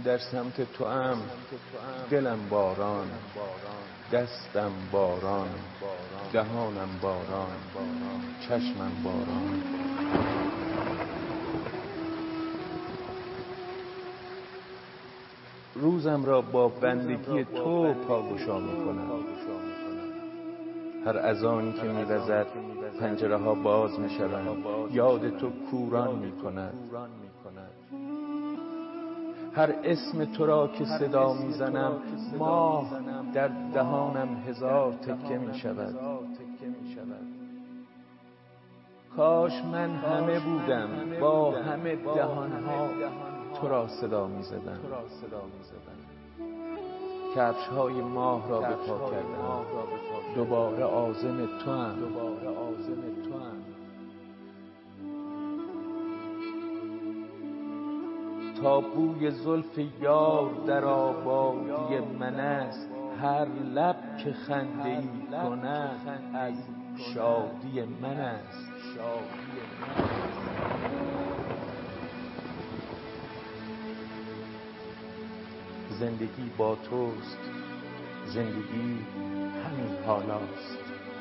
در سمت تو ام، دلم باران، دستم باران، دهانم باران، چشمم باران. روزم را با بندگی تو پاگشا می‌کنم. هر اذانی که می‌وزد پنجره ها باز می‌شوند، یاد تو کوران می‌کند. هر اسم تو را که صدا می‌زنم، ماه در دهانم هزار تکه می‌شود. کاش من همه بودم با همه دهان‌ها تو را صدا می‌زدم. کفش‌های ماه را به پا کردم، دوباره عازم توام. تا بوی زلف یار در آبادی من است، هر لب که خنده‌ای کند از شادی من است. زندگی با توست، زندگی همین حالاست.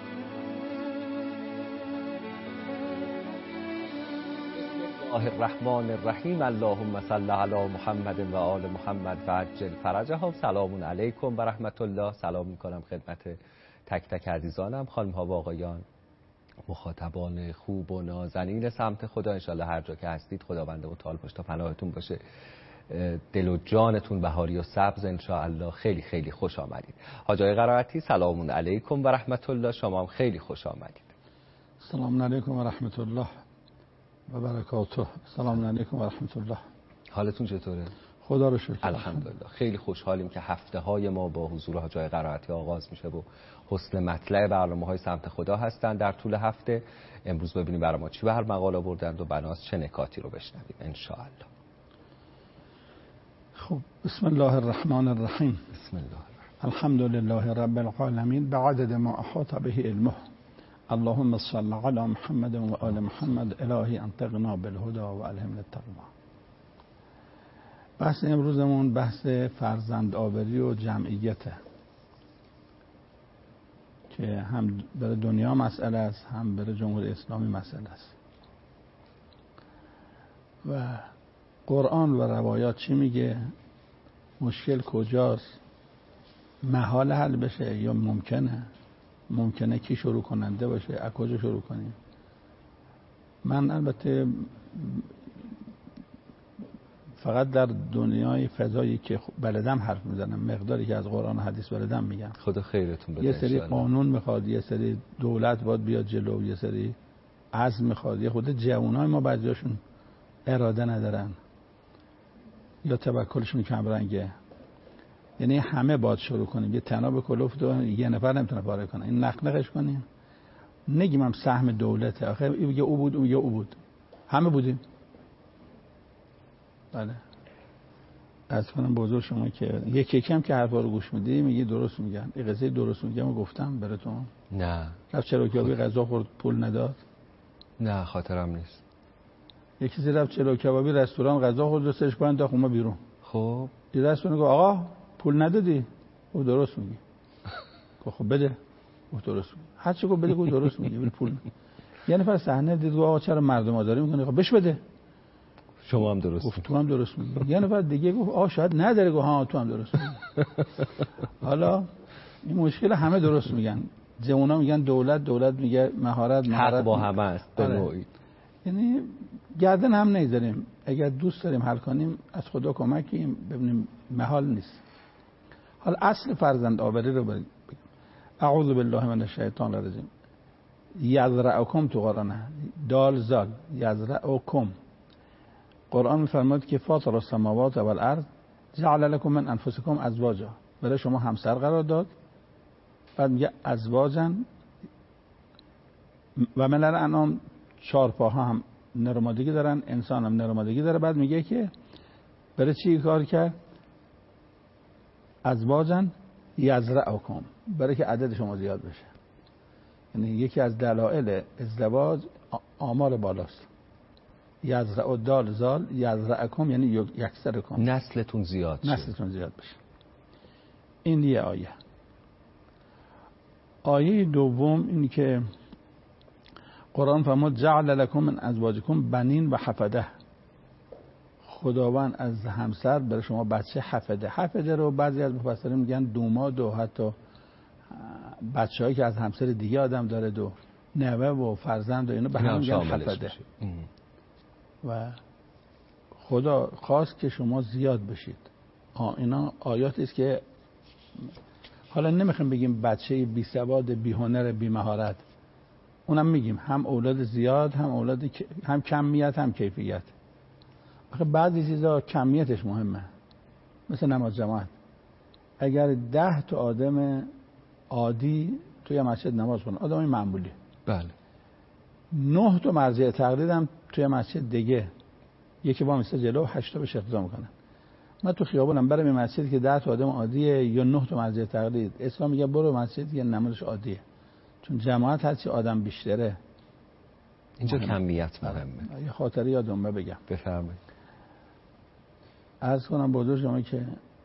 الله الرحمن الرحیم. اللهم صل علی محمد و آل محمد و عجل فرجهم. سلام علیکم و رحمت الله. سلام میکنم خدمت تک تک عزیزانم، خانم ها و آقایان، مخاطبان خوب و نازنین سمت خدا. انشالله هر جا که هستید خداوند متعال پشت و پناهتون باشه، دل و جانتون بهاری و سبز انشاءالله. خیلی خیلی خوش آمدید. حاج آقای قرائتی سلام علیکم و رحمت الله. شما هم خیلی خوش آمدید. سلام علیکم و رحمت الله و برکاته. سلام علیکم و رحمت الله. حالتون چطوره؟ خدا رو شکر. الحمدلله. خیلی خوشحالیم که هفته های ما با حضور حاج آقای قرائتی آغاز میشه و حسن مطلع برنامه‌های سمت خدا هستن در طول هفته. امروز ببینیم برای ما چی به هر مقال آوردند و بناس چه نکاتی رو بشنویم انشاءالله. خب بسم الله الرحمن الرحیم. بسم الله الحمد لله رب العالمین بعدد ما احاط به علمه. اللهم صل علی محمد و آل محمد. الهی انطقنا بالهدى و الهمنا التقوی. بحث امروزمون بحث فرزند آوری و جمعیته که هم برای دنیا مسئله است، هم برای جمهوری اسلامی مسئله است. و قرآن و روایات چی میگه؟ مشکل کجاست؟ محال حل بشه یا ممکنه کی شروع کننده باشه؟ از کجا شروع کنیم؟ من البته فقط در دنیای فضایی که بلدم حرف میزنم، مقداری که از قرآن و حدیث بلدم میگم. خدا خیرتون بده. یه سری قانون میخواد، یه سری دولت باید بیاد جلو، یه سری عزم میخواد. یه خود جوانای ما بعضیاشون اراده ندارن یا توکلشون کم رنگه. یعنی همه باید شروع کنیم. یه تناب کلفت و یه نفر نمیتونه پاره کنه. این نقنقش کنیم. نگیم هم سهم دولته. آخه این میگه او بود، اون میگه او بود. همه بودیم. بله. از کنم بزرگ شما که یکی هم که حرفا رو گوش میدی میگی درست میگن. این قضیه درست میگم گفتم براتون. نه. رفت چروکیابی غذا خورد پول نداد؟ نه خاطرم نیست. یکی زیر رفت چروکیابی رستوران غذا خورد و سرش پایین تا خونه بیرون. خب این رستوران گفت آقا پول ندادی؟ او درست میگی. خب بده. او درست میگی. هر چی گفت بده گفت درست میگی. پول. یه نفر صحنه دید گفت آقا چرا مردم آزاری میکنی؟ خب بهش بده. شما هم درست گفت تو هم درست میگی. یه نفر دیگه گفت آ شاید نداره. گفت ها تو هم درست میگی. حالا این مشکل همه درست میگن. جوونا میگن دولت میگه مهارت حق با همه است به نوعی. یعنی گردن هم نمیذاریم. اگر دوست داریم حل کنیم از خدا کمکیم، ببینیم محال نیست. حالا اصل فرزند آوری رو بگیم. اعوذ بالله من الشیطان الرجیم. یزرعکم تو قرآنه. دال زال یزرعکم. قرآن میفرماید که فاطر السماوات و الارض جعل لكم من انفسکم ازواجا. برای شما همسر قرار داد. بعد میگه ازواجا و من الانام چهار پاها هم نرمادگی دارن، انسان هم نرمادگی داره. بعد میگه که برای چی کار کرد؟ ازواجا یزرعکم، برای که عدد شما زیاد بشه. یعنی یکی از دلایل ازدواج آمار بالاست. یزرع دال زال یزرعکم یعنی یکسرکم، نسلتون زیاد شه. نسلتون زیاد بشه. این یه آیه. آیه دوم این که قرآن فرمود جعل لکم من ازواجکم بنین و حفده، خداوند از همسر برای شما بچه حفده. حفده رو بعضی از مفسرین میگن دوماد و حتی بچه‌هایی که از همسر دیگه آدم داره دو نوه و فرزند و اینو به هم میگن حفده. و خدا خواست که شما زیاد بشید. اینا آیاتی است که حالا نمیخوایم بگیم بچه بی سواد، بی هنر، بی مهارت، اونم میگیم هم اولاد زیاد، هم کمیت، هم کیفیت. آخه بعضی چیزا کمیتش مهمه، مثل نماز جماعت. اگر 10 تا آدم عادی توی مسجد نماز کنه، آدمی معمولی، بله، 9 تا مرجع تقلید هم توی مسجد دیگه، یکی با مثل جلو 8 تا بهش اقتدا میکنن. من تو خیابونم برم مسجد که 10 تا آدم عادیه یا 9 تا مرجع تقلید، اسلام میگه برو مسجد که نمازش عادیه، چون جماعت هرچی آدم بیشتره اینجا کمیت مهمه. یه خاطره یادم بگم. بفرمایید. عرض کنم بزرگ شما که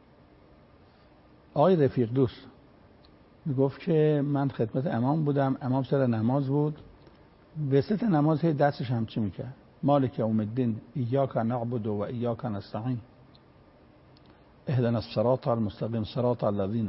آقای رفیق دوست میگفت که من خدمت امام بودم، امام سر نماز بود، وسط نماز هی دستش همچی میکرد، مالک یوم الدین ایاک نعبد و ایاک نستعین اهدنا الصراط المستقیم صراط الذین.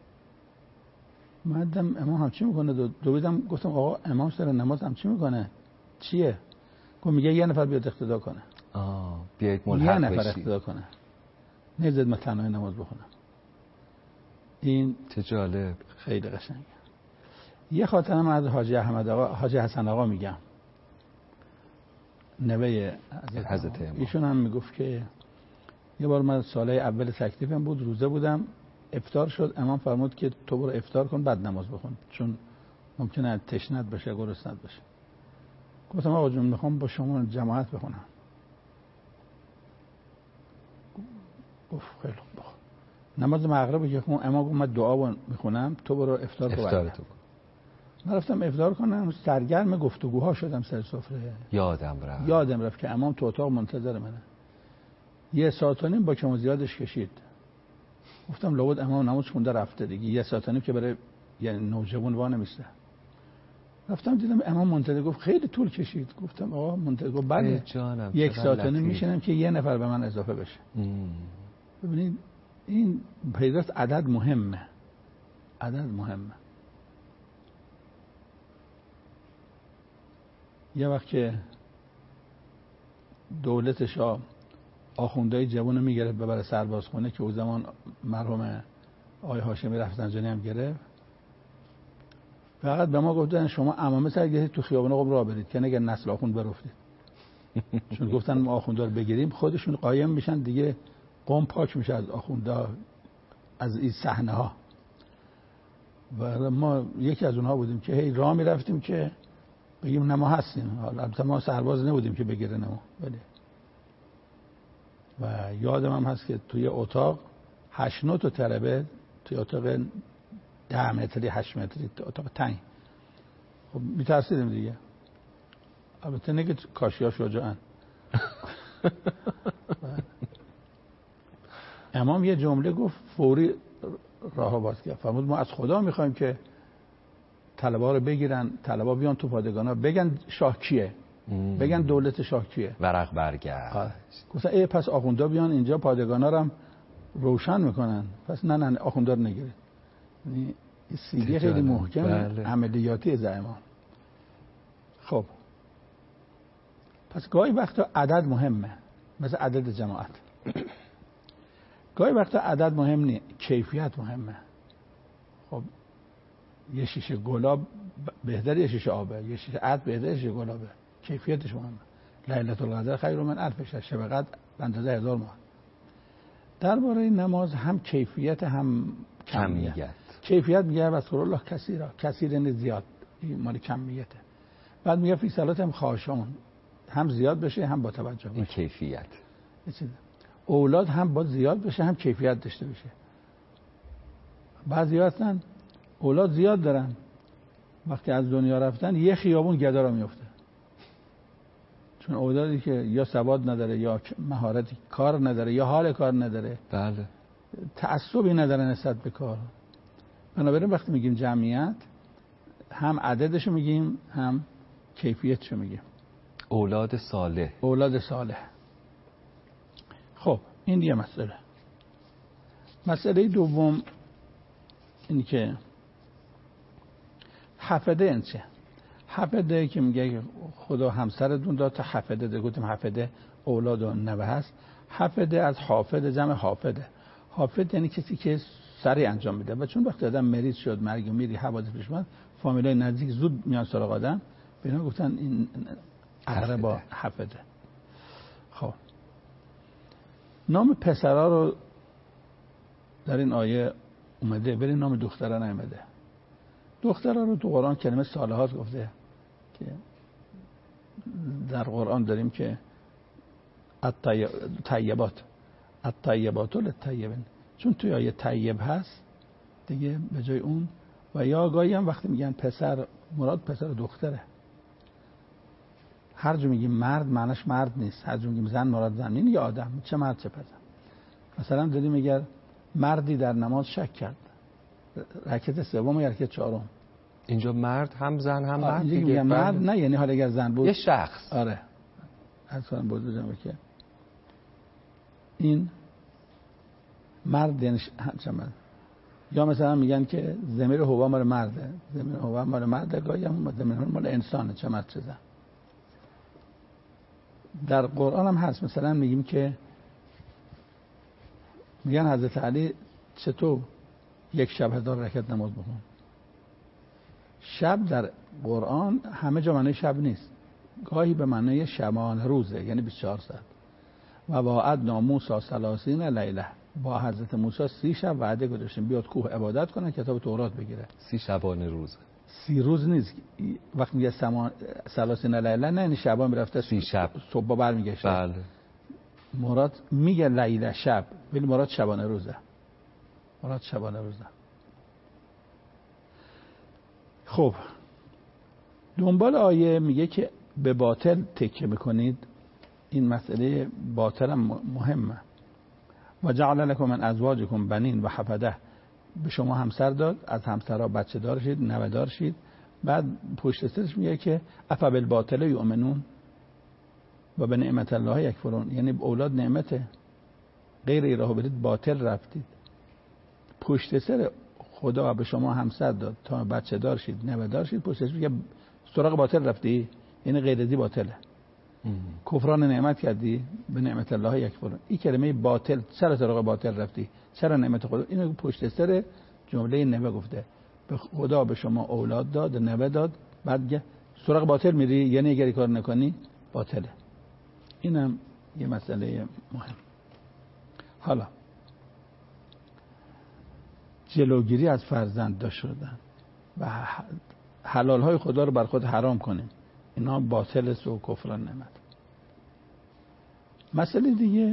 من دیدم امام همچی میکنه، دویدم گفتم آقا امام سر نماز همچی میکنه چیه؟ گفت میگه یه نفر بیاد اقتدا کنه. بیایید ملحق یه نفر بشید. اقتدا کنه، نزد من تنهایی نماز بخونم. این چه جالب، خیلی قشنگه. یه خاطرم از حاجی حسن آقا میگم، نوه حضرت امام. ایشون هم میگفت که یه بار من ساله اول تکلیفم بود، روزه بودم، افطار شد، امام فرمود که تو برو افطار کن بعد نماز بخون، چون ممکنه تشنت بشه، گرسنت بشه. گفتم آقا جون میخوام با شما جماعت بخونم. گفت خیلی خوب. نماز مغرب که خون امام گفت من دعا میخونم، تو برو افطار کن. افطارتو کن. من رفتم افطار کنم، سرگرم گفتگوها شدم سر سفره. یادم رفت که امام تو اتاق منتظر منه. 1 ساعت و نیم با کم و زیادش کشید. گفتم لابد امام نماز خونده رفته دیگه، 1 ساعت و نیم که برای یعنی نوجوان وا نمیسته. رفتم دیدم امام منتظر، گفت خیلی طول کشید. گفتم آقا منتظر، گفت بله 1 ساعت و نیم میشینم که یه نفر به من اضافه بشه. ببینید این پیداست عدد مهمه، عدد مهمه. یه وقت که دولت شاه آخوندهای جوان میگرفت ببره سربازخونه، که او زمان مرحوم آقای هاشمی رفسنجانی هم گرفت، فقط به ما گفتن شما عمامه سر گرفتید تو خیابان قم راه برید که نگه نسل آخوند برافتید. چون گفتن ما آخوندها رو بگیریم خودشون قایم میشن دیگه، قم پاک میشه از آخوندها، از این صحنه ها. و ما یکی از اونها بودیم که هی راه میرفتیم که بگیم نه ما هستیم. حالا البته ما سرباز نبودیم که بگیره نما، ولی و یادم هم هست که توی اتاق 8 تا طلبه توی اتاق 10 متری 8 متری اتاق تنگ. خب میترسیدیم دیگه. البته نگه کاشی‌ها شجاعن. امام یه جمله گفت فوری راه باز کرد، فرمود ما از خدا میخوایم که طلبا رو بگیرن، طلبا بیان تو پادگانا بگن شاه کیه، بگن دولت شاه کیه، ورق برگشت. گفتن ای پس آخوندا بیان اینجا پادگانا رو هم روشن میکنن، پس نه آخوندا رو نگیرید. یعنی سیگه خیلی محکم، بله. عملیاتی از امام. خب پس گاهی وقتا عدد مهمه، مثل عدد جماعت. گاهی وقتا عدد مهم نیست، کیفیت مهمه. خب یه شیشه گلاب بهتر یه شیشه آبه، یه شیشه عطر بهتر یه شیشه گلابه، کیفیتش مهمه. لیلة القدر خیر من الف شهر، شب قدر اندازه 1000 ماه. درباره نماز هم کیفیت هم کمیت. کیفیت میگه اذکر الله کثیرا، کثیر یعنی زیاد، این مال کمیته. بعد میگه فی صلات هم خاشعون، هم زیاد بشه هم با توجه بشه. این کیفیت. اولاد هم با زیاد بشه هم کیفیت داشته بشه. بعضی هستن اولاد زیاد دارن، وقتی از دنیا رفتن یه خیابون گدا را میفته، چون اولادی که یا سواد نداره یا مهارتی کار نداره یا حال کار نداره، بله، تعصبی نداره نسبت به کار. بنابراین وقتی میگیم جمعیت، هم عددشو میگیم هم کیفیتشو میگیم. اولاد صالح. اولاد صالح. خب این یه مسئله. مسئله دوم این که حفده این چه؟ حفده که میگه خدا همسرتون داد تا حفده ده، گفتیم حفده اولاد و نوه هست. حفده از حافظ، جمع حافظه. حافظ یعنی کسی که سریع انجام میده، و چون وقتی آدم مریض شد، مرگ و میری، حوادث پیش اومد، فامیلای نزدیک زود میان سراغ آدم، به اینا گفتن این اقربا حفده. خب نام پسرا رو در این آیه اومده، ولی نام دخترا نیومده. دخترا رو تو قرآن کلمه صالحات گفته که در قرآن داریم که الطیبات للطیبین، چون توی آیه طیب هست دیگه به جای اون. و یا گاهی هم وقتی میگن پسر، مراد پسر دختره. هر جا میگیم مرد معناش مرد نیست، هر جا میگیم زن مراد زن نیست، یا آدم، چه مرد چه پسر. مثلا داریم اگر مردی در نماز شک کرد، رکعت سوم یا رکعت چهارم، اینجا مرد هم زن هم مرد دیگه. میگم مرد نه، یعنی حالا اگر زن بود یه شخص. آره اصلا بود جمعه که این مرد یعنی چند. یا مثلا میگن که ضمیر هو مال مرده، ضمیر هو مال مرده، گاهی هم ضمیر مال انسانه، چه مرد چه زن. در قرآن هم هست، مثلا میگیم که میگن حضرت علی چطور یک شب 1000 رکعت نماز بخون. شب در قرآن همه جا معنی شب نیست، گاهی به معنی شبان روزه، یعنی 24 ساعت. و وعدنا موسی 30 لیله، با حضرت موسی 30 شب وعده گذاشتیم بیاد کوه عبادت کنه، کتاب تورات بگیره. 30 شبانه روز. 30 روز نیست، وقتی میگه 30 لیله نه، یعنی شبان میرفته 30 شب صبح برمیگشت. بله. مراد میگه لیله شب، ولی مراد شبانه روزه. مراد شبانه روزه. خب دنبال آیه میگه که به باطل تکیه میکنید. این مسئله باطل هم مهمه. و جعل لكم من ازواجكم بنین و حفده، به شما همسر داد، از همسرها بچه دار شید، نوه دار شید. بعد پشت سرش میگه که افا بالباطل یؤمنون و به نعمت الله یکفرون، یعنی اولاد نعمته، غیر ایراه برید باطل رفتید. پشت سر خدا به شما همسر داد تا بچه دار شید، نوه دار شید، پشت سرش میگه سراغ باطل رفتی، یعنی غیر ازی باطله. کفران نعمت کردی، به نعمت الله یکفرون. این کلمه باطل، چرا سراغ باطل رفتی، چرا نعمت خدا، اینو پشت سر جمله نوه گفته. به خدا به شما اولاد داد، نوه داد، بعد سراغ باطل میری، یعنی اگر کار نکنی باطله. اینم یه مسئله مهم. حالا جلوگیری از فرزند داشت شدن و حلال های خدا رو بر خود حرام کنیم، اینا باطل است و کفران نعمت. مسئله دیگه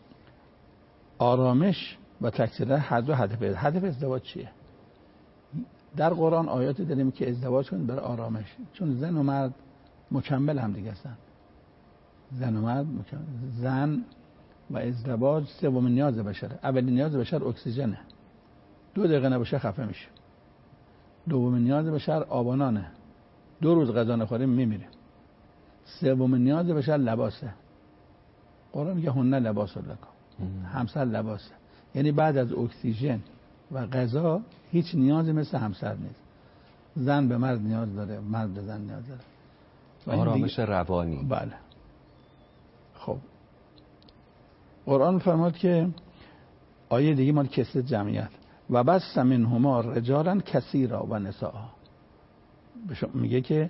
آرامش و تکثیر هر دو هدف ازدواج چیه؟ در قرآن آیاتی داریم که ازدواج کنید برای آرامش، چون زن و مرد مکمل هم دیگه هستن. زن و مرد مکمل. زن و ازدواج سومین نیاز بشره. اولین نیاز بشر اکسیژنه، 2 دقیقه نباشه خفه میشه. دومین نیاز بشر آبانانه، 2 روز غذا نخوریم میمیریم. سومین نیاز بشر لباسه. قرآن میگه هن لباس لکم، همسر لباسه، یعنی بعد از اکسیژن و غذا هیچ نیازی مثل همسر نیست. زن به مرد نیاز داره، مرد به زن نیاز داره. آرامش روانی. بله. خب قرآن فرمود که آیه دیگه مال کسر جمعیت، و بس منهما رجالا کثیرا و نساء، میگه که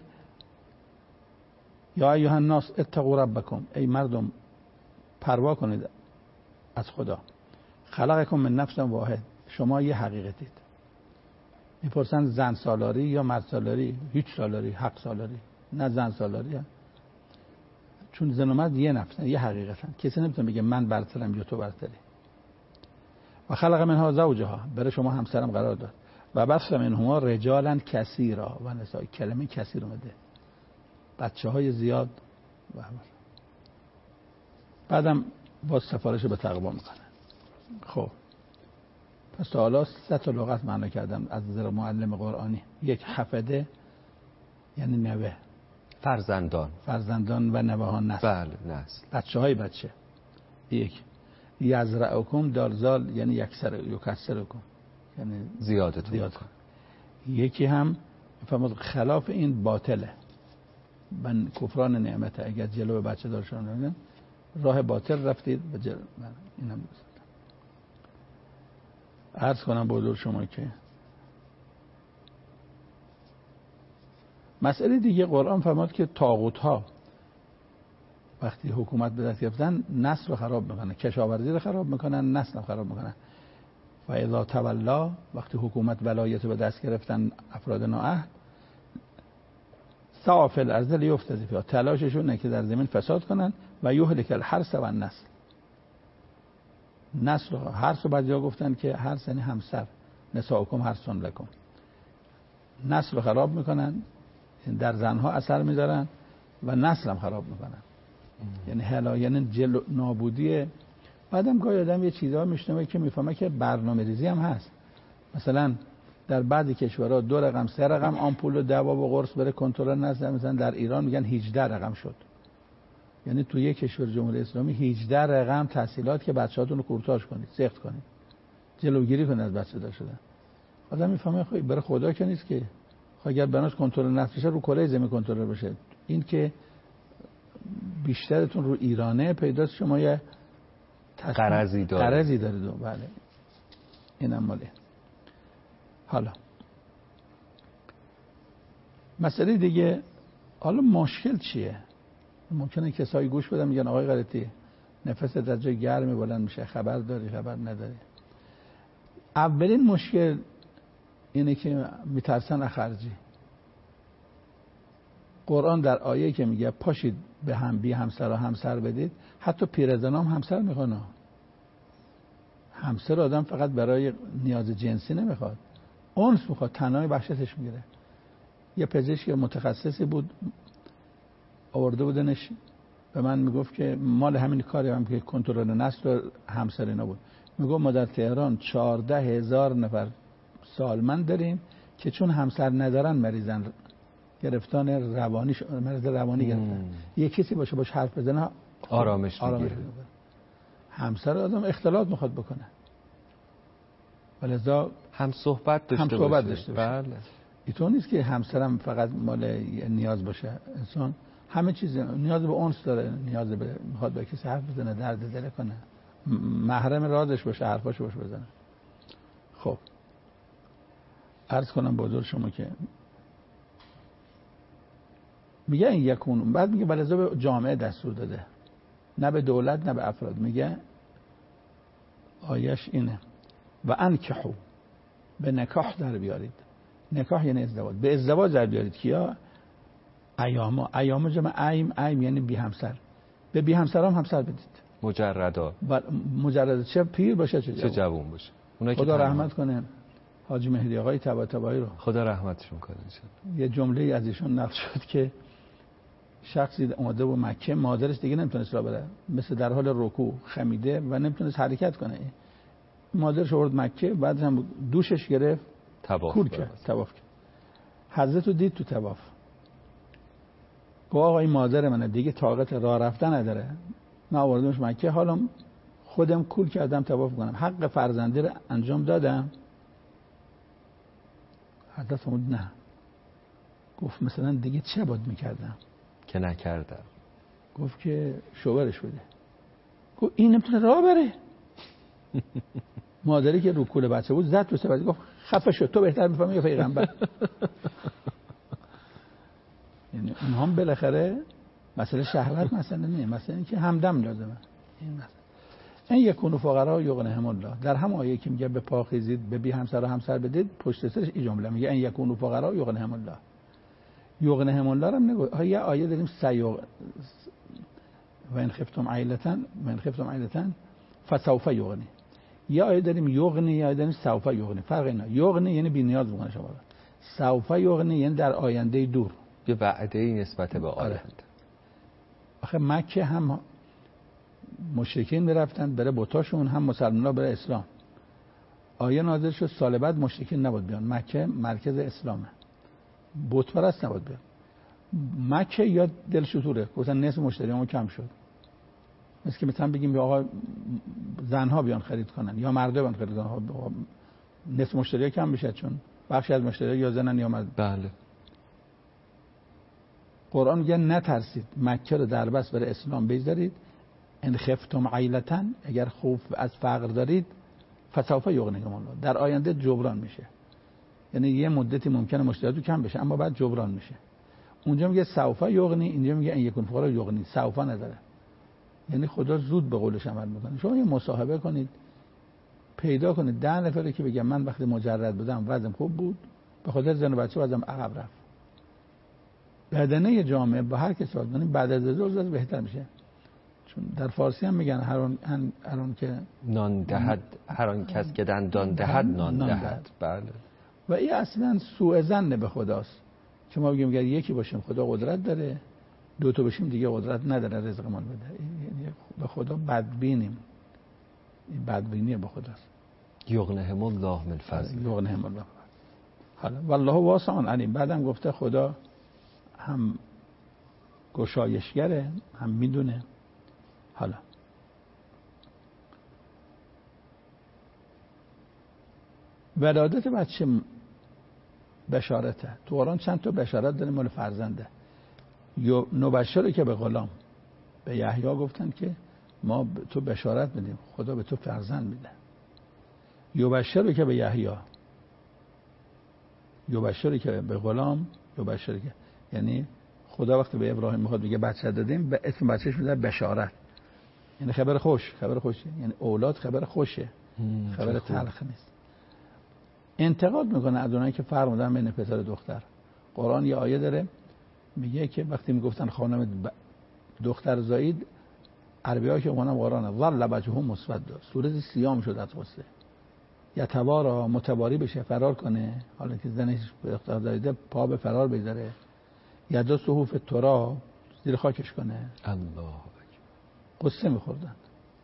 یا ایها الناس اتقوا ربکم، ای مردم پروا کنید از خدا. خلقکم من نفس واحد، شما یه حقیقتید. میپرسن زن سالاری یا مرد سالاری؟ هیچ سالاری، حق سالاری، نه زن سالاری هم. چون زن و مرد یه نفسن، یه حقیقتن، کسی نمیتونه بگه من برترم یا تو برتری. و خلق منها زوجها، برای شما همسرم قرار داد. و بث منهما رجالا کثیرا و نساء، کلمه کثیر اومده، بچه‌های زیاد و بعدم باز سفارش به تقوا میکنه. خب پس تا حالا 3 تا لغت معنا کردم از نظر معلم قرآنی. یک حفده یعنی نوه، فرزندان و نوه ها نسل. بله نسل. بچه های بچه. یک یزرعکم دالزال یعنی یکسرکم یعنی زیادتون کن. یکی هم فرمود خلاف این باطله، من کفران نعمته، اگر جلو بچه دارشان راه باطل رفتید و اینم عرض کنم به حضور شما که مسئله دیگه قرآن فرمود که طاغوت ها وقتی حکومت به دست گرفتن نسل رو خراب میکنن، کشاورزی رو خراب میکنن، نسل رو خراب میکنن. و اذا تولا وقتی حکومت ولایت رو به دست گرفتن افراد نااهل، سعی فی الارض لیفسد فیها، تلاششون اینه که در زمین فساد کنن و یهلک الحرث و النسل. نسل رو حرث رو بعضیا گفتن که حرث یعنی همسر، نساؤکم حرث لکم. نسل رو خراب میکنن، در زنها اثر میذارن و نسل هم خراب میکنن. یعنی نابودی. بعدم گاهی آدم یه چیزا میشنوه که میفهمه که برنامه‌ریزی هم هست. مثلا در بعضی کشورها 2 رقم 3 رقم آمپول و دوا و قرص بره کنترل نسل، مثلا در ایران میگن 18 رقم شد. یعنی تو یک کشور جمهوری اسلامی 18 رقم تحصیلات که بچه‌هاتون رو کورتاژ کنید، سخت کنید، جلوگیری کنید از بچه دار شدن. آدم میفهمه خب برای خدا که نیست که اگر بناش کنترل نسل بشه رو کره زمین کنترل بشه. این که بیشترتون رو ایرانه، پیداست شما یه قرضی دارید. بله اینم ماله. حالا مسئله دیگه، حالا مشکل چیه؟ ممکنه کسایی گوش بدن میگن آقای غلطی نفست در جای گرمی بلند میشه، خبر داری خبر نداری. اولین مشکل اینه که میترسن اخرجی. قرآن در آیه که میگه پاشید به هم بی همسر و همسر بدید، حتی پیرزنام همسر میخوان. همسر آدم فقط برای نیاز جنسی نمیخواد، اونس میخواد، تنهایی وحشتش میگیره. یه پزشک متخصصی بود آورده بودنش به من میگفت که مال همین کاری هم که کنترل نسل و همسر اینا بود. میگفت ما در تهران 14,000 نفر سالمند داریم که چون همسر ندارن مریضن، گرفتان مرض روانی گرفتن. یه کسی باشه باش حرف بزنه آرامش میگیره. همسر آدم اختلاط میخواد بکنه، ولذا هم صحبت داشته باشه. بله اینطور نیست که همسرم فقط مال نیاز باشه. انسان همه چیز نیاز به اونس داره، نیاز به میخواد با کسی حرف بزنه، درد دل کنه، محرم رازش باشه، حرفاشو باشه بزنه. خب عرض کنم به حضور شما که میگه این یکون، بعد میگه ولذا به جامعه دستور داده، نه به دولت نه به افراد. میگه آیش اینه و انکحو، به نکاح در بیارید. نکاح یعنی ازدواج، به ازدواج در بیارید. کیا؟ ایام جمع ایم یعنی بی همسر. به بی همسر هم همسر بدید. مجرد چه پیر باشه چه جوان باشه. خدا رحمت کنه حاجی مهدی آقای طباطبایی رو، خدا رحمتشون کنه. یه جمله از ایشون نقل شد که شخصی اومده بود مکه، مادرش دیگه نمیتونست راه بره، مثل در حال رکوع خمیده و نمیتونست حرکت کنه. مادرش آورد مکه، بعد هم دوشش گرفت، کول کرد، طواف کرد. حضرت رو دید تو طواف، گفت آقا این مادر منه، دیگه طاقت راه رفتن نداره، من آوردمش مکه، حالا خودم کول کردم طواف کنم، حق فرزندی رو انجام دادم. حضرت فرمود نه. گفت مثلا دیگه چه باید میکردم که نکردم؟ گفت که شوهرش بده. گفت این نمیتونه راه بره. مادری که رو کوله بچه بود زد تو سبد، گفت خفه شد، تو بهتر میفهمی یا پیغمبر. یعنی اونها هم بالاخره مسئله شهوت مسئله نیست، مسئله اینه که همدم لازمه. این یکونو فقرا یغنیهم الله، در هم آیه که میگه به پا خیزید، به بی همسر و همسر بدید، پشت سرش این جمله میگه این یکونو فقرا یغنیهم الله. یغنیهم الله رو هم نگو. یه آیه داریم و ان خفتم عیلة فسوف یغنی. یه آیه داریم یغنی، یا آیه داریم سوف یغنی. فرق اینا، یغنی یعنی بی نیاز بکنه شما، سوف یغنی یعنی در آینده دور، یه وعده ای نسبت به آینده. آخه مکه هم مشرکین میرفتن بره بتاشون، هم مسلمان‌ها بره اسلام. آیه نازل شد سال بعد مشرکین نباید بیان، مکه مرکز اسلامه، بت پرست نباید بیان مکه. یا دل شطوره گفتن نصف مشتریامون کم شد، مثل که مثلا بگیم آقا زنها بیان خرید کنن یا مردا بیان خرید کنن، نصف مشتری‌ها کم بشه چون بخشی از مشتری‌ها یا زنن یا مرد. بله. قرآن میگه نترسید، مکه رو در بست برای اسلام بگذارید. ان خفتم عیلة، اگر خوف از فقر دارید، فسوف یغنیکم الله، در آینده جبران میشه. یعنی یه مدتی ممکنه مشتریات کم بشه اما بعد جبران میشه. اونجا میگه سوف یغنی، اینجا میگه ان یکون فقرا یغنی، سوف نداره. یعنی خدا زود به قولش عمل میکنه. شما یه مصاحبه کنید، پیدا کنید 10 نفره که بگم من وقتی مجرد بودم وضعم خوب بود، به خاطر زن و بچه وضعم عقب رفت. بدنه جامعه با هر کس صحبت کنیم بعد از ازدواج بهتر میشه. چون در فارسی هم میگن هر آن که نان دهد، هر آن کس که دندان دهد نان دهد. بله. و این اصلا سوء ظن به خداست که ما بگیم اگر یکی باشیم خدا قدرت داره، 2 تا باشیم دیگه قدرت نداره رزقمون بده. یعنی به خدا بدبینیم، این بدبینی به خداست. یغنهم الله من فضل. یغنهم الله. حالا والله واسع علیم. بعدم گفته خدا هم گشایشگره هم میدونه. حالا ولادت بچه بشارته. تو قرآن چند تا بشارت داریم مال فرزنده. نبشره که به غلام، به یحیی گفتن که ما تو بشارت میدیم خدا به تو فرزند میده. یبشره که به یحیی، یبشره که به غلام، یبشره که یعنی خدا وقتی به ابراهیم میخواد بگه بچه دادیم به اسم بچهش میده بشارت، یعنی خبر خوش، خبر خوشه، یعنی اولاد خبر خوشه، خبر تلخ نیست. انتقاد میکنه از اونایی که فرق میدن بین پسر و دختر. قرآن یه آیه داره میگه که وقتی میگفتن خانم دختر زایید، عربی‌ها که اونم قرآنه ظل وجهه مسود، صورت سیاه شد از غصه، یتوارا متواری بشه فرار کنه، حالا که زنش دختر زاییده پا به فرار بذاره، یدا صحوف ترا زیر خاکش کنه. الله قصه میخوردن.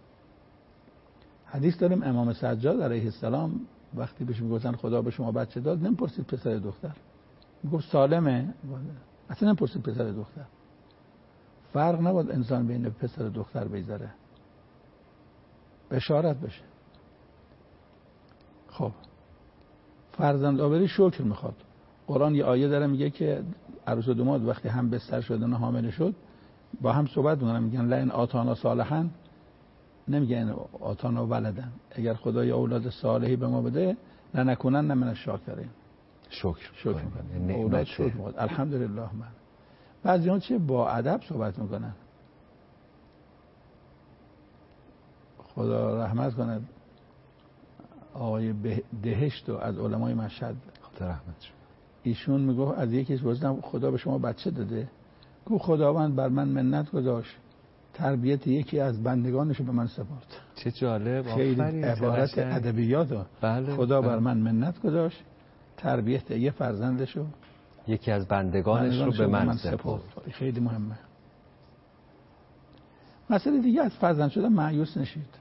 حدیث داریم امام سجاد علیه السلام وقتی بهش میگفتن خدا به شما بچه داد، نمیپرسید پسر دختر، میگفت سالمه، اصلا نمیپرسید پسر دختر. فرق نبود انسان بین پسر و دختر بذاره، بشارت بشه. خب فرزند آوری شکر میخواد. قرآن یه آیه داره میگه که عروس و داماد وقتی هم بستر شدن و حامله شد با هم صحبت میکنن، میگن لئن آتانا صالحا، نمیگن آتانا ولدن، اگر خدا یا اولاد صالحی به ما بده لنکنن من الشاکرین. شکر میکنن، اولاد شکر میکنن، الحمدلله. من بعضی‌ها چه با ادب صحبت میکنن. خدا رحمت کنه آقای دهشتو از علمای مشهد، خدا رحمت شد. ایشون میگفت از یکیش پرسیدم خدا به شما بچه داده؟ گفت خداوند بر من منت گذاشت، تربیت یکی از بندگانشو به من سپرد. چه جالب. خیلی عبارت ادبیاته. بله. خدا بر من منت گذاشت، تربیت یه فرزندشو، یکی از بندگانش رو به من سپرد. خیلی مهمه. مسئله دیگه از فرزند شدن مایوس نشید.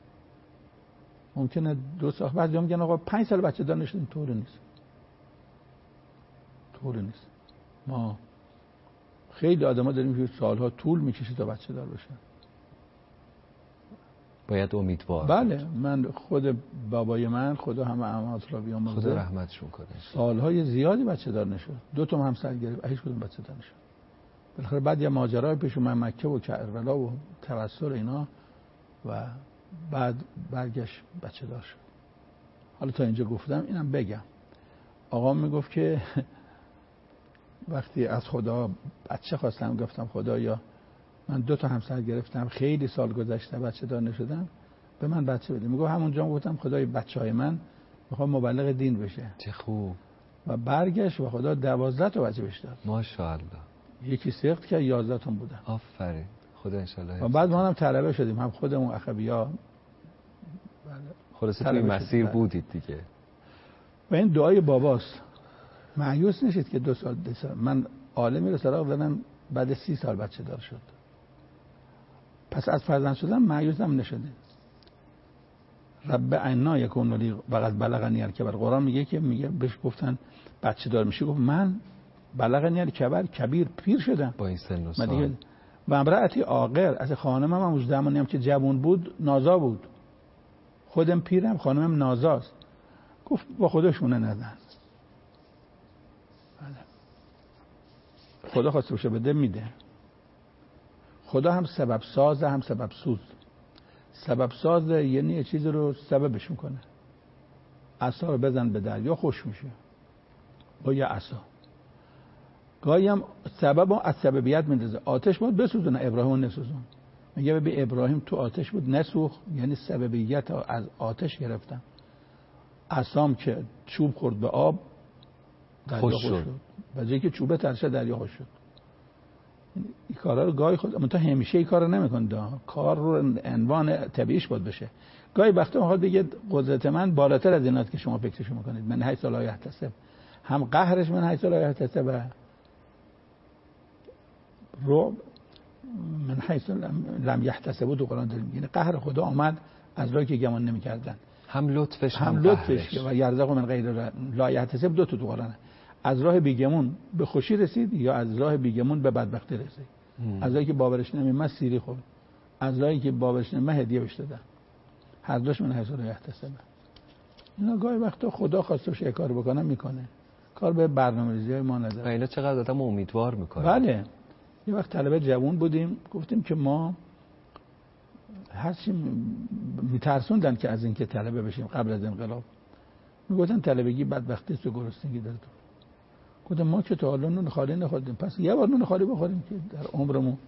ممکنه 2 سال بعد میگن آقا 5 سال بچه دار نشدیم. طوری نیست. ما خیلی آدما داریم که سالها طول میکشه تا بچه دار بشن. باید امیدوار. بله، من خود بابای من خدا همه اعمالش را بیامرزه، خدا رحمتشون کنه، سالهای زیادی بچه دار نشد. 2 تا همسر گرفت، هیچ کدوم بچه دار نشد. بالاخره بعد یه ماجرای پیش اومد، مکه و کربلا و توسل اینا، و بعد برگشت بچه دار شد. حالا تا اینجا گفتم اینم بگم. آقا میگفت که وقتی از خدا بچه خواستم، گفتم خدایا من 2 تا همسر گرفتم، خیلی سال گذشته بچه دار نشدم، به من بچه بده. میگه همونجا گفتم خدای بچهای من میخوام مبلغ دین بشه. چه خوب. و برگشت و خدا 12 تا بچه بهش داد. ماشاءالله. یکی سخت که 11 تا بودن. آفرین. خدا ان شاءالله. و بعد ما هم طلبه شدیم، هم خودمون اخویا. خلاص توی مسیر بودید دیگه. و این دعای باباست. مایوس نشید که 2 سال من عالمی رو سراغ دادم بعد 30 سال بچه دار شد. پس از فرزند شدن مایوسم نشده. رب عنا یکون لی وقد بلغنی الکبر. قرآن میگه بهش گفتن بچه دار میشه، گفت من بلغنی الکبر، کبیر، پیر شدم با این سن و سال. و امرأتی عاقر، از خانمم هم اون زمانی هم که جوان بود نازا بود، خودم پیرم خانمم نازاست. گفت با خودشونه ندن، خدا خواسته باشه بده میده. خدا هم سبب ساز هم سبب سوز. سبب ساز یعنی یه چیز رو سببش میکنه. عصا رو بزن به دریا خوش میشه با یه عصا. گاهی هم سبب از سببیت میندازه. آتش بود بسوزونه، ابراهیم نسوزون. میگه ببین ابراهیم تو آتش بود نسوخت، یعنی سببیت از آتش گرفتم. عصام که چوب خورد به آب خوش شد. وجهی که چوبه ترشه دریا خوش شد. این کارا رو گاهی خود منتها همیشه این کارو نمیکنه. کار رو عنوان طبیعیش بود بشه. گاهی وقتا میخواد بگه قدرت من بالاتر از ایناست که شما فکرشو میکنید. من حیث لا یحتسب، هم قهرش من حیث لا یحتسب، رو من حیث لم یحتسب تو قرآن داریم. یعنی قهر خدا آمد از راهی که گمان نمیکردن. هم لطفش هم لطفش و یرزق من غیر لا یحتسب. دو تا تو قرآن. از راه بیگمون به خوشی رسید یا از راه بیگمون به بدبختی رسید. از راهی که باورش نمی‌اومد سیری خورد، از راهی که باورش نمی‌اومد هدیه بهش دادن. هر دوش من حیث لا یحتسب. اینا گاهی وقتا خدا خواسته باشه کار بکنه میکنه. کار به برنامه‌ریزی ما نداره. و اینا چقدر آدم امیدوار میکنه. بله. یه وقت طلبه جوان بودیم، گفتیم که ما هرچی میترسوندن که از اینکه طلبه بشیم قبل از انقلاب، میگفتن طلبگی بدبختی است و گرسنگی داره. گفتم ما که تا حالا نون خالی نخوردیم، پس یه بار نون خالی بخوریم که در عمرمون.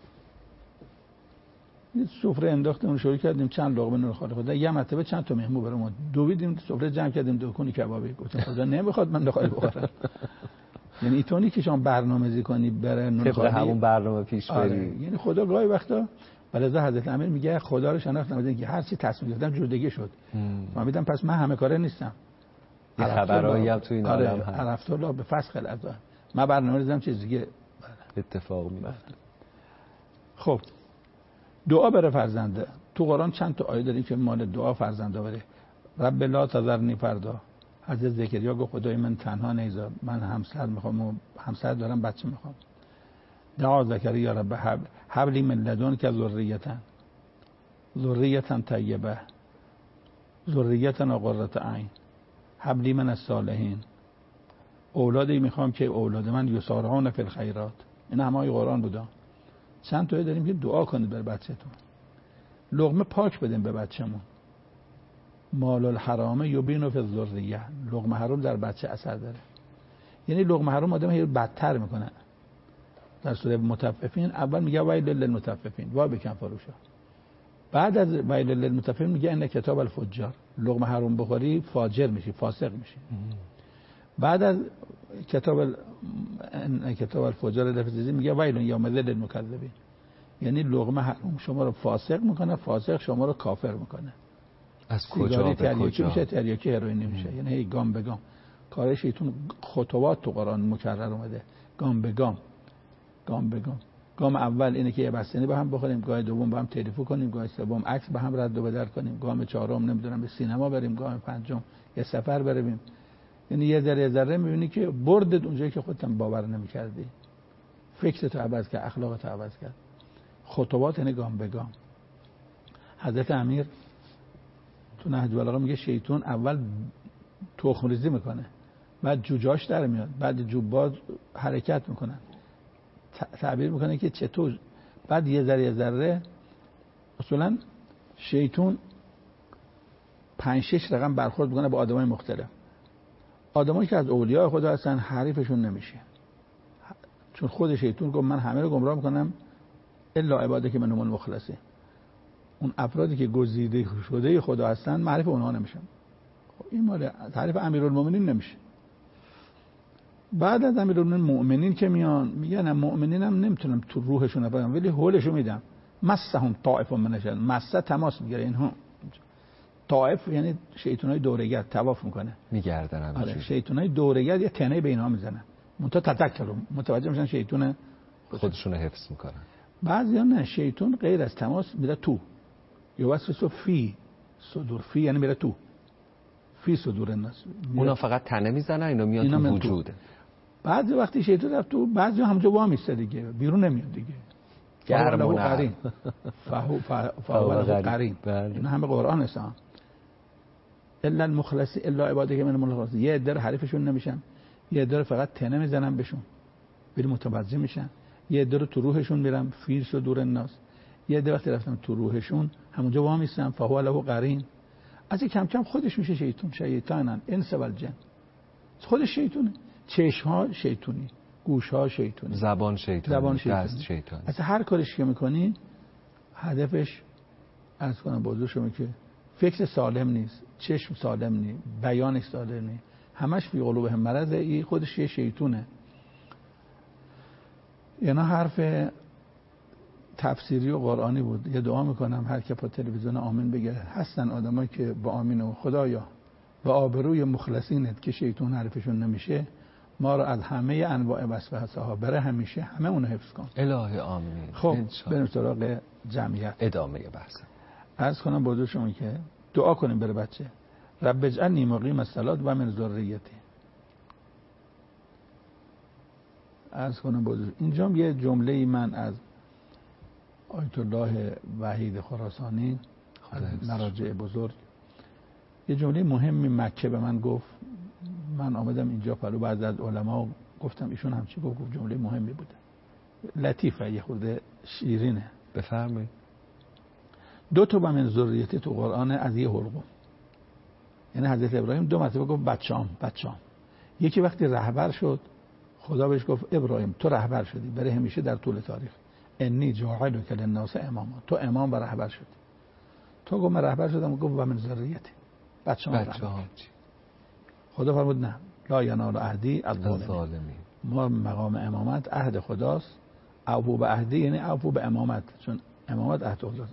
یه سفره انداختیم، شروع کردیم چند لقمه نون خالی خوردن. یه مرتبه چند تا مهمون برامون دویدیم، سفره جمع کردیم، دکونی کبابی. گفتم خدا نمیخواد من نون خالی بخورم. یعنی اینطوری که شما برنامه‌ریزی کنی برای نون خالی، همون برنامه پیش بری. یعنی خدا گاهی وقتا برای حضرت امیر میگه خدا رو شناختم که هر چی تصمیم گرفتم جردگی شد. فهمیدم پس من همه کاره نیستم. یه خبرایی هم تو این عالم هست. عرفت الله به فسخ الابدان. من برنامه‌ریزم چیز دیگه اتفاق میفته. خب دعا برای فرزنده. تو قرآن چند تا آیه داریم که مال دعا فرزنده بره. رب لا تذرنی فردا. حضرت زکریا گفت خدای من تنها نذار، من همسر میخوام، همسر دارم، بچه میخوام. دعا زکریا رب هب لی من لدنک ذریة طیبه ذریة قرة عین هب لی من الصالحین. اولادی میخوام که اولاد من یسارعون فی الخیرات. این همه قرآن بوده. چند تا داریم که دعا کنید برای بچه‌تون. لقمه پاک بدیم به بچه‌مون. مال الحرام یبین فی الذریه. لقمه حرام در بچه اثر داره. یعنی لقمه حرام آدم هی بدتر میکنه. در سوره مطففین اول میگه ویل للمطففین، وای بکن فروشا. بعد از ویل للمطففین میگه ان کتاب الفجار. لقمه حرام بخوری فاجر میشی، فاسق میشی. بعد از کتاب الفجار لفظی میگه ویل یومئذ للمکذبین. یعنی لقمه حرام شما رو فاسق میکنه، فاسق شما رو کافر میکنه. از کجا به کجا میشه؟ تریاکی هروئین نمیشه. یعنی هی گام به گام. کار شیطان خطوات تو قرآن مکرر اومده. گام به گام. گام به گام. گام اول اینه که یه بستنی با هم بخوریم، گام دوم با هم تلفن کنیم، گام سوم عکس با هم رد و بدل کنیم، گام چهارم نمیدونم به سینما بریم، گام پنجم یه سفر بریم. یعنی یه ذره میبینی که بردت اونجایی که خودت باور نمی‌کردی. فکرت رو عوض کرد، اخلاقت رو عوض کرد. خطوات یعنی گام به گام. حضرت امیر تو نهج البلاغه میگه شیطان اول تخم ریزی میکنه، بعد جوجاش در میاد، بعد جوبات حرکت میکنن، تعبیر میکنه که چطور. بعد یه ذره اصولا شیطان 5-6 رقم برخورد میکنه با آدمای مختلف. آدمایی که از اولیاء خدا هستن حریفشون نمیشه، چون خود شیطان گفت من همه رو گمراه میکنم الا عباده که منهم المخلصین. اون افرادی که گزیده شده خدا هستن معرف اونها نمیشن. خب این مال تعریف امیرالمومنین نمیشه. بعد از امیرالمومنین مؤمنین که میان میگن مؤمنین هم نمیتونم تو روحشون بدم ولی حولشو میدم. مسهم طائف من الشیاطین. مسه تماس میگیره اینها. طائف یعنی شیطانای دوره‌گرد طواف میکنه، میگردن. آره شیطانای دوره‌گرد یه تنه به اینها میزنن. منتها تذکروا متوجه میشن شیطان خودشون حفظ میکنن. بعضیا نه، شیطان غیر از تماس میره تو، یوسوس فی صدور، فی یعنی میره تو، فی صدور الناس. اونا فقط تنه میزنن، اینا میاد تو وجوده. بعضی وقتی شیطان رفت تو، بعضی همونجا وا میسته دیگه، بیرون نمیاد دیگه. گرم و قرین فهو قرین. این همه قرآن هستن. الا المخلصی الا عبادک من المخلصین. یه عده حریفشون نمیشن، یه عده فقط تنه میزنن بهشون، بری متوجه میشن. یه عده رو تو روحشون میرن، فی صدور الناس. یه عده وقتی رفتن تو روحشون همونجا وا میستن، فهو له قرین. از کم کم خودش میشه شیطانن انس و الجن. خودش شیطونه، چشم ها شیطونی، گوش ها شیطونی، زبان شیطانی، دست شیطانی. از هر کارش که میکنی هدفش از کنم بازو شما که فکر سالم نیست، چشم سالم نیست، بیانش سالم نیست، همش فی قلوبهم مرض. این خودش یه شیطونه. یعنی حرف تفسیری و قرآنی بود. یه دعا میکنم هر که با تلویزیون آمین بگه. هستن آدمایی که با آمین و خدایا با آبروی مخلصینت که شیطان حرفشون نمیشه، ما رو از همه انواع وسوسه ها بره همیشه همه اونو حفظ کن. الهی آمین. خب بریم سراغ جمعیت، ادامه بحث. عرض کنم بازو شما که دعا کنیم برای بچه. رب اجعلنی مقیم الصلاة و من ذریتی. عرض کنم بازو اینجا یه جمله من از آیت الله وحید خراسانی از مراجع بزرگ، یه جمله مهمی مکه به من گفت. من آمدم اینجا پلو بعض از علما گفتم ایشون هم چی گفت جمله مهمی بوده، لطیفه، یه خورده شیرینه. بفرمایید. 2 تا من ذریتی تو قرآن از یه حلقوم. یعنی حضرت ابراهیم 2 مرتبه گفت بچه‌ام. یکی وقتی رهبر شد خدا بهش گفت ابراهیم تو رهبر شدی برای همیشه در طول تاریخ. انی جاعلک للناس اماما. تو امام و رهبر شدی. تو گفت من رهبر شدم، گفت و من ذریتی، بچه‌ام. خدا فرمود نه، لا ینال عهدی الظالمین. ما مقام امامت عهد خداست. اوفوا به عهدی یعنی اوفوا به امامت، چون امامت عهد خداست.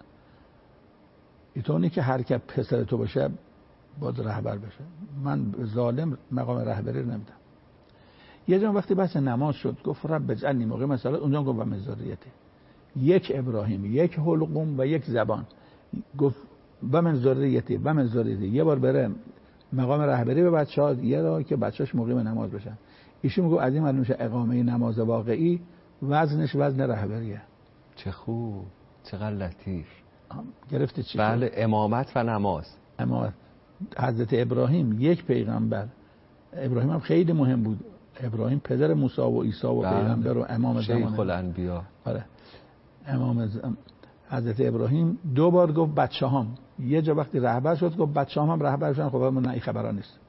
اینطوری که هر که پسر تو باشه باید رهبر بشه. من ظالم مقام رهبری رو نمیدم. یه جا وقتی بحث نماز شد گفت رب اجعلنی مقیم الصلاة، اونجا گفت و من ذریتی. یک ابراهیم، یک حلقوم و یک زبان. گفت و من ذریتی و من ذریتی. یه بار بره مقام رهبری به بچه‌ها، یه را که بچه‌اش مقیم نماز بشن. ایشون میگه از این معلوم میشه اقامه نماز واقعی وزنش وزن رهبریه. چه خوب، چقدر لطیف. گرفته چی؟ بله، امامت و نماز. اما حضرت ابراهیم یک پیغمبر، ابراهیم هم خیلی مهم بود. ابراهیم پدر موسی و عیسی و پیغمبر و امام زمان، شیخ الانبیا. آره، امام حضرت ابراهیم 2 بار گفت بچه‌هام. یه جا وقتی رهبر شد گفت بچه‌هام هم رهبر شدن. خب نه، این خبرا نیست.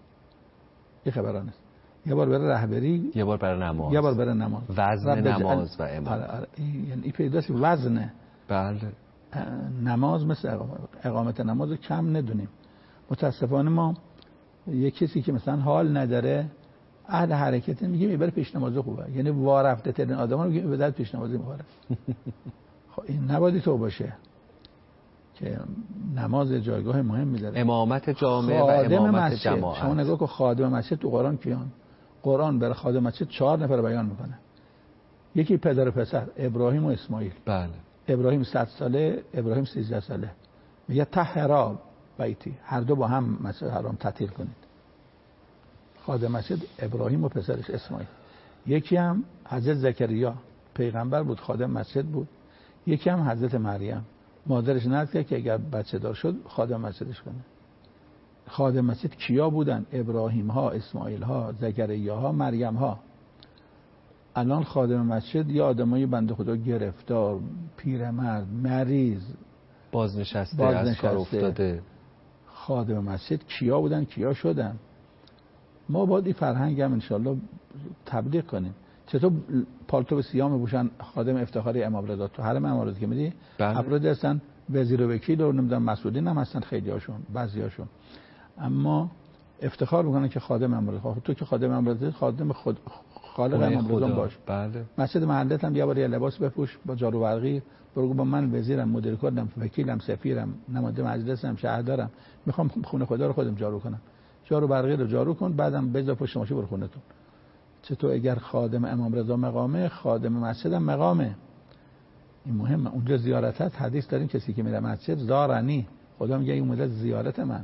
یه بار برای رهبری، یه بار برای نماز. وزن نماز و امامت. آره. یعنی پیداست وزنه. بله. نماز مثل اقامت نماز کم ندونیم. متاسفانه ما یه کسی که مثلا حال نداره اهل حرکت میگه میبره پیش نماز خوبه، یعنی وارفته ترین آدما رو میگه بدل پیش نماز میبره. خب این نباید تو باشه که نماز جایگاه مهمی داره. امامت جامعه و امامت جماعت. شما نگاه که خادم مسجد تو قرآن کیان؟ قرآن برای خادم مسجد 4 نفر بیان میکنه. یکی پدر و پسر، ابراهیم و اسماعیل. بله. ابراهیم 100 ساله، ابراهیم 13 ساله. میگه طهرا بیتی، هر دو با هم مسجد حرام تطهیر کنید. خادم مسجد ابراهیم و پسرش اسماعیل. یکی هم حضرت زکریا پیغمبر بود، خادم مسجد بود. یکی هم حضرت مریم، مادرش نذاشت که اگر بچه دار شد خادم مسجدش کنه. خادم مسجد کیا بودن؟ ابراهیم ها، اسماعیل ها، زکریا ها، مریم ها. الان خادم مسجد یا آدمای بنده خدا گرفتار، پیرمرد، مریض، بازنشسته از کار افتاده. خادم مسجد کیا بودن، کیا شدن؟ ما باید این فرهنگ هم انشالله تبلیغ کنیم. چطور پالتو سیاه میپوشن خادم افتخاری امام رضا؟ تو حرم امام رضا که میدی افراد هستن وزیر و وکیل و نمیدونم مسئولین هم هستن، خیلی هاشون، بعضی هاشون، اما افتخار میکنن که خادم امام رضا. تو که خادم امام رضا، خادم خالق امام رضا باش. بله. مسجد محلت هم یه بار یه لباس بپوش با جارو برقی، برو با من وزیرم، مدیر کلم، وکیلم، سفیرم، نماینده مجلسم، شهردارم، میخوام خونه خدا رو خودم جارو کنم. جارو برقی رو جارو کن، بعدم بذار پشت ماشین برو خونتون. چطور اگر خادم امام رضا مقامه، خادم مسجد هم مقامه. این مهمه. اونجا زیارت هست، حدیث داریم کسی که میره مسجد زارنی، خدا میگه این اومده زیارت من.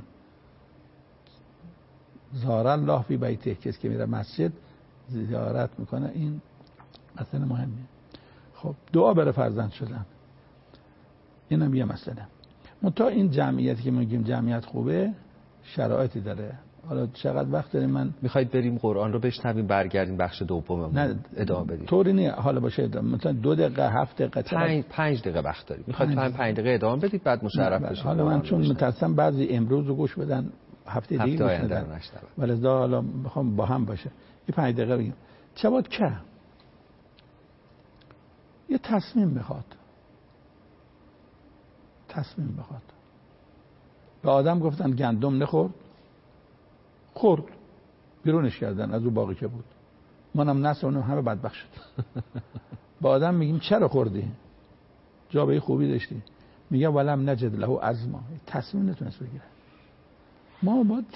زار الله فی بیته، کسی که میره مسجد زیارت میکنه. این مسئله مهمه. خب دعا برای فرزند شدن اینم یه مسئله. منتها این جمعیتی که میگیم جمعیت خوبه شرایطی داره. حالا چقدر وقت داریم؟ من میخواید بریم قرآن رو بشنویم برگردیم بخش دوممون ادامه بدیم؟ طوری نه، حالا باشه مثلا 2 دقیقه 7 دقیقه 5 دقیقه وقت داریم. میخواید 5 دقیقه ادامه بدید بعد مشرف بشید. حالا من چون متأسفم بعضی امروز رو گوش بدن هفته دیگه گوش بدن، ولی حالا میخوام با هم باشه. این 5 دقیقه بگیم چه بود که یه تصمیم میخواد. به آدم گفتن گندم نخور، خورد، بیرونش کردن از اون باقی که بود. منم نسل اونم همه بدبخت شد. با آدم میگیم چرا خوردی؟ جا خوبی داشتی؟ میگه ولم نجد له عزما. تصمیم نتونست بگیره. ما باید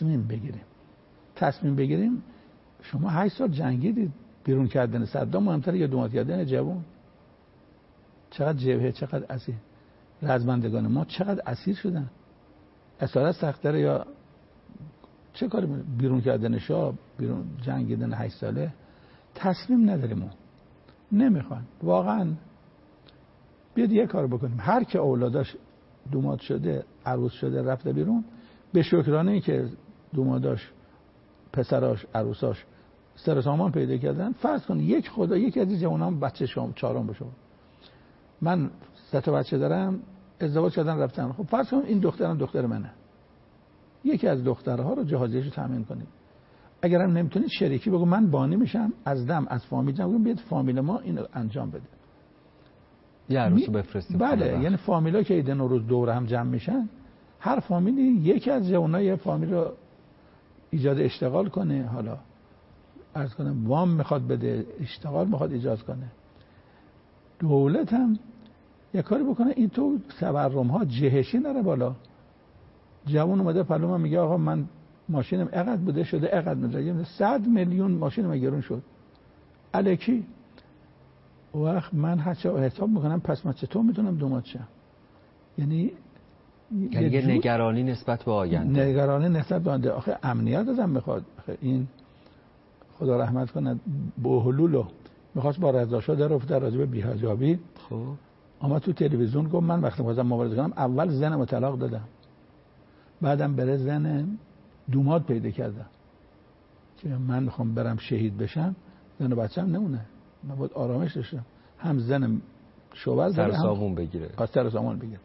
تصمیم بگیریم. شما 8 سال جنگیدید، بیرون کردن صدام مهمتره یا دومات کردن جوان؟ چقدر جبهه، چقدر اسیر، رزمندگان ما چقدر اسیر شدن. اسارت سخت‌تره یا چه کاری بیرون کردن شاه، بیرون جنگیدن 8 ساله؟ تصمیم نداریم ما، نمیخوان واقعا. بیاد یه کار بکنیم، هر که اولاداش دومات شده، عروس شده، رفته بیرون، به شکرانه که دوماداش، پسراش، عروساش سر سامان پیدا کردن، فرض کن یک خدا یکی از این جوانان بچه شام 4م بشه. من 3 تا بچه دارم، ازدواج کردن رفتن. خب فرض کن این دخترم دختر منه، یکی از دخترها رو جهازیش رو تامین کنید. اگرم نمیتونید شریکی بگو من بانی میشم، از دم از فامیل جمع کنیم، بیاد فامیل ما اینو انجام بده. یه عروسو بفرستیم. بله، یعنی فامیلا که عید نوروز دور هم جمع میشن، هر فامیلی یکی از جوانای فامیل رو ایجاد اشتغال کنه. حالا عرض کنم وام میخواد بده، اشتغال میخواد ایجاد کنه. دولت هم یه کاری بکنه این تو تورم ها جهشی نره بالا. جوان اومده پلو من میگه آقا من ماشینم اینقدر بوده شده، اینقدر میگه 100 میلیون ماشینم گرون شد. الکی وقت من حساب میکنم پس من چطور میتونم دومات شم؟ یعنی یه نگرانی نسبت به آینده. نگرانی نسبت به آینده. آخه امنیت آدم میخواد. آخه این خدا رحمت کنه بوهلولو میخواست با رضا شاه در افته راجع به بی‌حجابی. خب اما تو تلویزیون گفت من وقتی خواستم مبارزه کنم اول زنمو طلاق دادم، بعدم بره زن دوماد پیدا کردم که من میخوام برم شهید بشم، زن و بچه‌م نمونه. من باید آرامش داشتم، هم زنم شوهر سر سامون بگیره، سر سامان بگیره.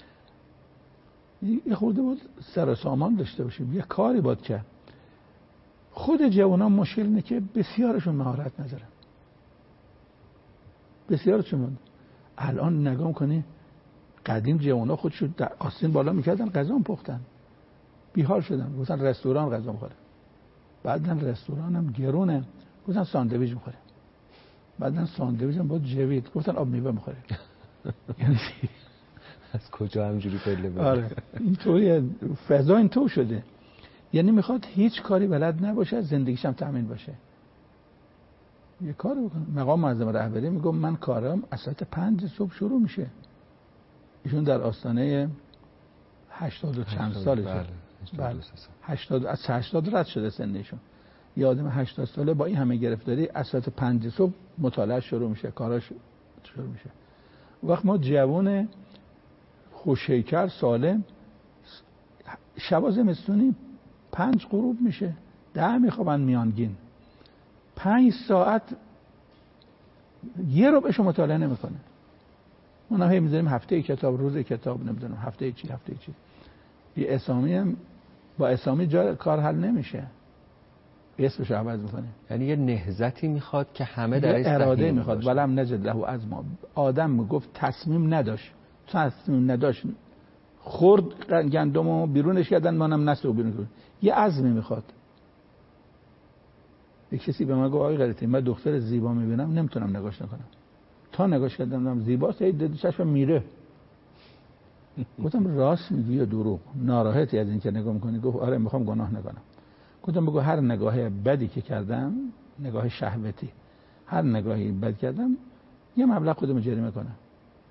یه خورده بود سر سامان داشته باشیم، یه کاری باید کرد. خود جوانان مشکل اینه که بسیارشون مهارت ندارن، بسیارشون. الان نگاه کنی قدیم جوانا خودشون در آستین بالا میکردن غذا پختن، بیحال شدن، گفتن رستوران غذا میخوره. بعدن رستوران هم گرونه، گفتن ساندویچ میخوره. بعدن ساندویچ هم با جوید، گفتن آب میوه میخوره. یعنی از کجا همینجوری پله میره؟ آره اینطوری فضا اینطور شده. یعنی میخواد هیچ کاری بلد نباشه، زندگیش هم تامین باشه. یه کار بکنه. مقام معظم رهبری میگم من کارم از ساعت 5 صبح شروع میشه. ایشون در آستانه 80 و چند سالشه. بله 80 از 80 رد شده سنشون. یه آدم 80 ساله با این همه گرفتاری از ساعت 5 صبح مطالعه شروع میشه، کاراش شروع میشه. وقت ما جوان خوش‌هیکل سالم شب زمستونی 5 غروب میشه، 10 میخوابن میانگین، 5 ساعت یه رو بهش مطالعه نمیکنه. ما نه میذاریم هفته کتاب، روز کتاب، نمیدونم هفته چی. یه اسامی هم با اسامی جا کار حل نمیشه، اسمش رو عوض میکنه. یعنی یه نهضتی میخواد که همه درش اراده میخواد. ولم نجد له عزما. آدم میگفت تصمیم نداشت، خورد گندمو بیرونش کردن، منم نسل بیرون کردن. یه عزمی میخواد. یک کسی به من گفت آقای غریطی من دختر زیبا میبینم نمیتونم نگاش نکنم، تا نگاش کردم زیباست هی چشم میره. گفتم راست میگی یا دروغ؟ ناراحتی از این که نگاه میکنی؟ گفت آره میخوام گناه نکنم. گفتم بگو هر نگاه بدی که کردم، نگاه شهوتی، هر نگاهی بد کردم یه مبلغ خودم جریمه کنم.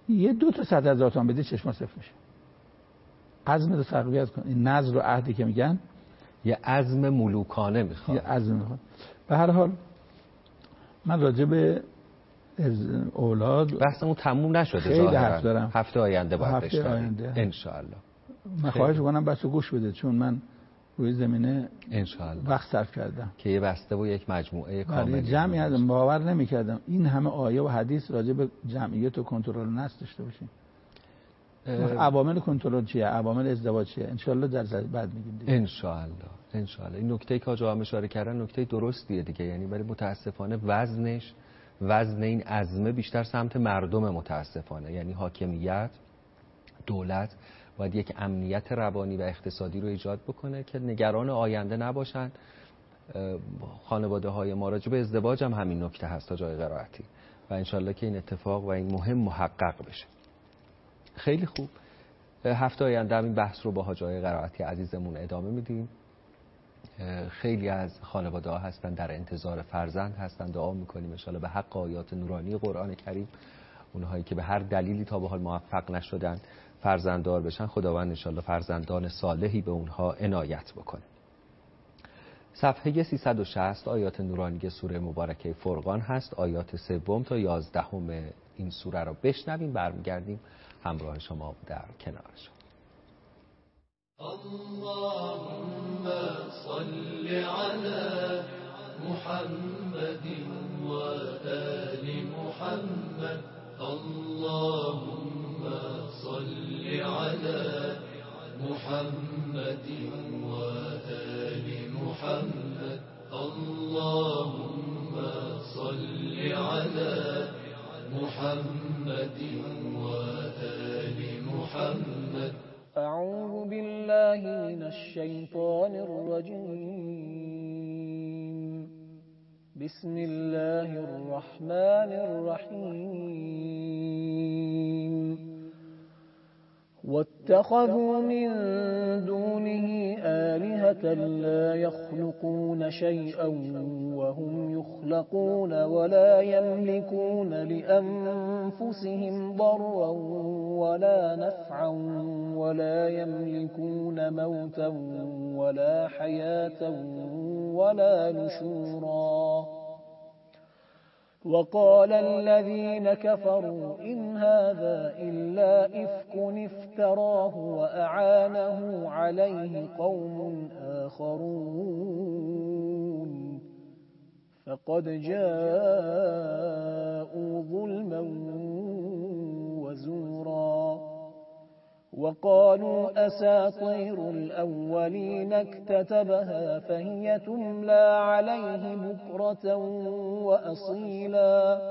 یه 2 تا 100,000 تومان بدی چشما صفر میشه. عزم رو تقویت کن. این نذر و عهدی که میگن یه عزم ملوکانه میخواد. یه عزم میخواد. به هر حال من راجع به اولاد بحثمون تموم نشده خیلی ظاهرا. حرف دارم. هفته آینده باید هفته بشنویم آینده ان شاء الله. من خواهش می‌کنم بس گوش بده، چون من روی زمینه ان شاء الله وقت صرف کردم که یه بسته و یک مجموعه کامل. برای جمعی هستم باور نمی‌کردم این همه آیه و حدیث راجع به جمعیت و کنترل نسل داشته باشیم. عوامل کنترل چیه؟ عوامل ازدواج چیه؟ ان شاء الله در بعد میگیم دیگه. ان شاء الله ان شاء الله. این نکته که حاج آقا اشاره کردن نکته درستیه دیگه، یعنی ولی متاسفانه وزن این عزمه بیشتر سمت مردم متاسفانه، یعنی حاکمیت، دولت باید یک امنیت روانی و اقتصادی رو ایجاد بکنه که نگران آینده نباشن. خانواده های ما راجع به ازدواج هم همین نکته هست تا جای قرائتی و انشالله که این اتفاق و این مهم محقق بشه. خیلی خوب. هفته آینده هم این بحث رو با حاج آقای قرائتی عزیزمون ادامه میدیم. خیلی از خانواده ها هستن در انتظار فرزند هستن، دعا میکنیم انشالله به حق آیات نورانی قرآن کریم اونهایی که به هر دلیلی تا به حال موفق نشدن فرزنددار بشن، خداوند انشالله فرزندان صالحی به اونها عنایت بکنه. صفحه 360 آیات نورانی سوره مبارکه فرقان هست. آیات 3 تا 11 این سوره رو بشنویم، برمیگردیم همراه شما در کنار شما. اللهم صل على محمد و آل محمد. اللهم صل على محمد و آل محمد. اللهم صل على محمد و آل محمد. أعوذ بالله من الشيطان الرجيم. بسم الله الرحمن الرحيم. واتخذوا من دونه آلهة لا يخلقون شيئا وهم يخلقون ولا يملكون لأنفسهم ضرا ولا نفعا ولا يملكون موتا ولا حياة ولا نشورا. وقال الذين كفروا إن هذا إلا إفك افتراه وأعانه عليه قوم آخرون فقد جاءوا ظلما وزورا. وقالوا أساطير الأولين اكتتبها فهي تملى عليه بكرة وأصيلا.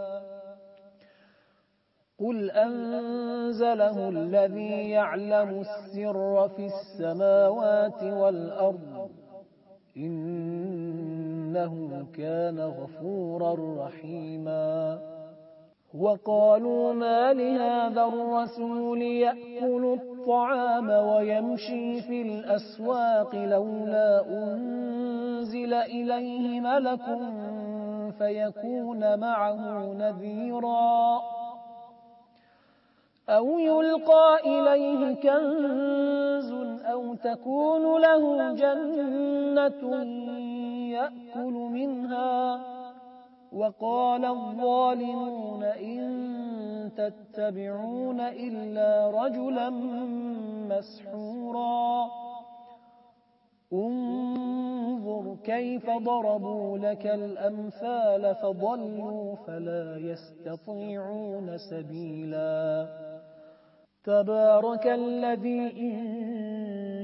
قل أنزله الذي يعلم السر في السماوات والأرض إنه كان غفورا رحيما. وقالوا ما لهذا الرسول يأكل الطعام ويمشي في الأسواق لولا أنزل إليه ملك فيكون معه نذيرا. أو يلقى إليه كنز أو تكون له جنة يأكل منها. وقال الظالمون إن تتبعون إلا رجلا مسحورا. انظر كيف ضربوا لك الأمثال فضلوا فلا يستطيعون سبيلا. تبارك الذي إن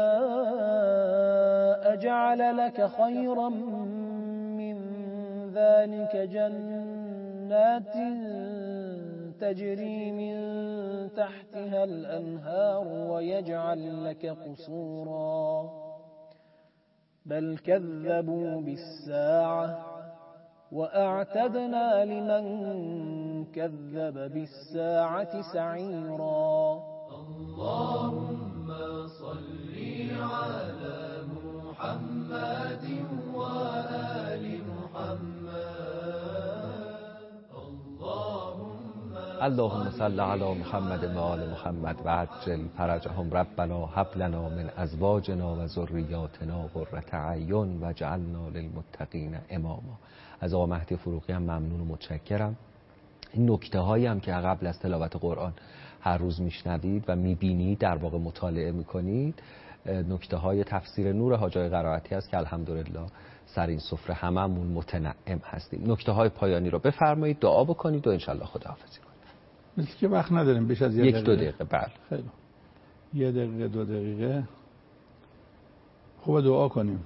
شاء جعل لك خيرا من ذلك جنات تجري من تحتها الأنهار ويجعل لك قصورا. بل كذبوا بالساعة وأعتدنا لمن كذب بالساعة سعيرا. اللهم صل على محمد وآل محمد. اللهم اللهم صل علی محمد و آل محمد و عجل فرجهم. ربنا هب لنا من ازواجنا و ذریاتنا قرة اعین واجعلنا للمتقین اماما. از آقا مهدی فروغی هم ممنون و متشکرم. این نکته هایی هم که قبل از تلاوت قرآن هر روز میشنوید و میبینید، در واقع مطالعه میکنید، نکته های تفسیر نور حاج آقای قرائتی است که الحمدلله سر این سفره هممون متنعم هستیم. نکته های پایانی رو بفرمایید، دعا بکنید و انشالله خداحافظی کنید. مثل که وقت نداریم، بیش از یک دو دقیقه. بله خیلی 1 دقیقه 2 دقیقه خوب دعا کنیم.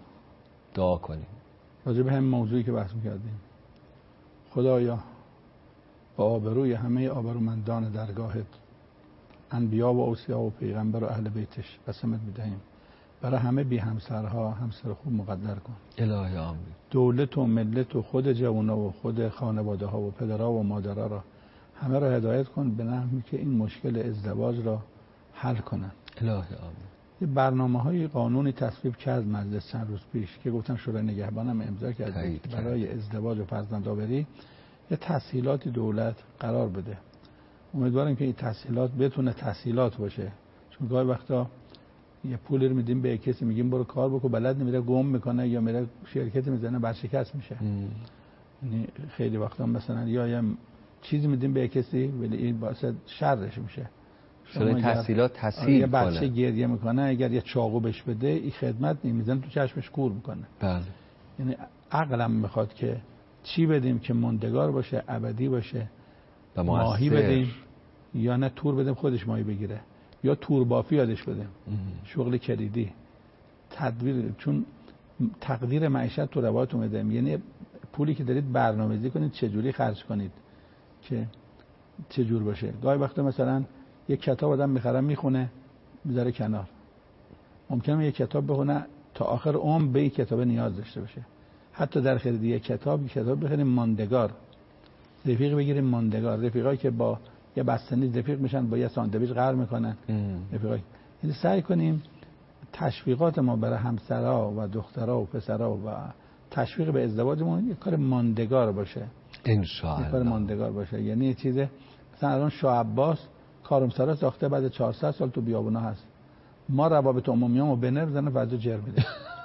راجع به همین موضوعی که بحث می‌کردیم. خدایا با آبروی همه آبرومندان درگاهت، انبیا و اوصیا و پیغمبر و اهل بیتش قسمت می‌دهیم برای همه بی همسرها همسر خوب مقدر کن. الهی آمین. دولت و ملت و خود جوانا و خود خانواده ها و پدرها و مادرها را همه را هدایت کن به نحوی که این مشکل ازدواج را حل کنن. الهی آمین. یه برنامه‌های قانونی تصویب کرد مجلس چند روز پیش که گفتن شورای نگهبانم امضا کرد برای ازدواج و فرزندآوری یه تسهیلاتی دولت قرار بده. امیدوارم که این تسهیلات بتونه تسهیلات باشه، چون گاهی وقتا یه پولی رو میدیم به کسی میگیم برو کار بکن، بلد نمیره، گم میکنه یا میره شرکت میزنه ورشکست میشه. یعنی خیلی وقتا مثلا یا یه چیزی میدیم به کسی ولی این باعث شرش میشه. شما تسهیلات تسهیل یه بچه گریه میکنه، اگر یه چاقو بهش بده این خدمت نمیزنه، تو چشمش کور میکنه. بله. یعنی عقلم میخواد که چی بدیم که موندگار باشه، ابدی باشه. ماهی بدیم یا نه تور بدیم خودش ماهی بگیره، یا تور بافی یادش بدیم. شغل کلیدی تدبیر، چون تقدیر معیشت تو روایت اومده، یعنی پولی که دارید برنامه‌ریزی کنید چجوری خرج کنید که چجور باشه. گاهی وقتا مثلا یک کتاب آدم میخره میخونه میذاره کنار، ممکنه یک کتاب بخونه تا آخر عمر به این کتاب نیاز داشته باشه. حتی در خرید یک کتاب بخریم ماندگار، رفیق بگیریم ماندگار، رفیقایی که با یه بستنی رفیق میشن با یه ساندویچ قهر میکنن. رفیقایی یعنی سعی کنیم تشویقات ما برای همسرها و دخترها و پسرها و تشویق به ازدواجمون یه کار ماندگار باشه ان شاء الله. یه کار ماندگار باشه. یعنی یه چیز مثلا الان شاه عباس کارمسرا ساخته بعد 400 سال تو بیابونا هست، ما روابط عمومیامو به نر بزنه وضع جر میده.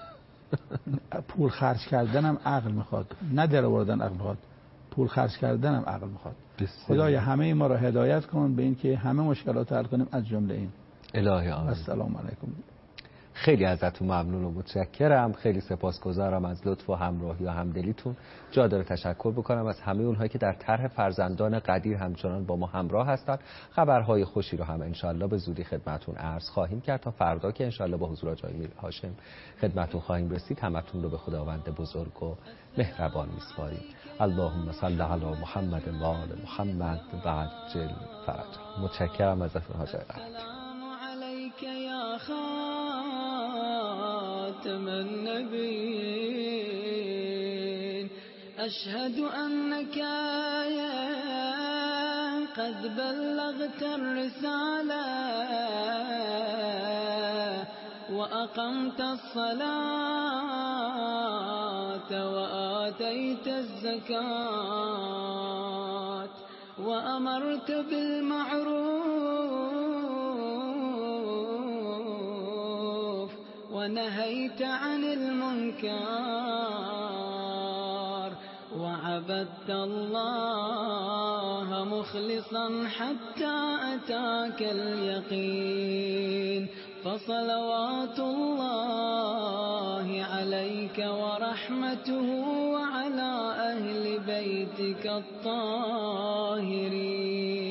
پول خرج کردنم عقل میخواد، نه در آوردن عقل میخواد، پول خرج کردنم عقل میخواد. خدایا همه ما را هدایت کن به این که همه مشکلات حل کنیم، از جمله این. الهی آمین. السلام علیکم. خیلی ازتون ممنون و متشکرم. خیلی سپاسگزارم از لطف و همراهی و همدلیتون. جا داره تشکر بکنم از همه اونهایی که در طرح فرزندان قدیر همچنان با ما همراه هستند. خبرهای خوشی رو هم انشالله به زودی خدمتون عرض خواهیم کرد تا فردا که انشالله با حضور آقای میر هاشم خدمتون خواهیم رسید. همتون رو به خداوند بزرگ و مهربان میسپاریم. اللهم صل علی محمد و آل محمد و عجل فرجهم. متشکرم ازتون حاج آقای خاتم النبيين أشهد أنك قد بلغت الرسالة وأقمت الصلاة وآتيت الزكاة وأمرت بالمعروف ونهيت عن المنكر وعبدت الله مخلصا حتى أتاك اليقين فصلوات الله عليك ورحمته وعلى أهل بيتك الطاهرين.